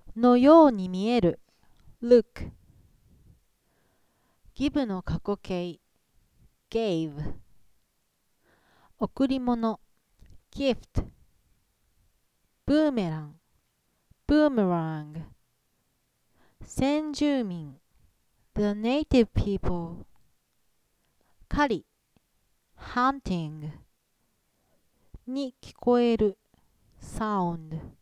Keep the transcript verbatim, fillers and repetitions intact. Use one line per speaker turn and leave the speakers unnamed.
のように見える look。 give の過去形 gave。 贈り物 gift。 ブーメラン boomerang。 先住民 the native people。 狩り hunting。に聞こえる sound。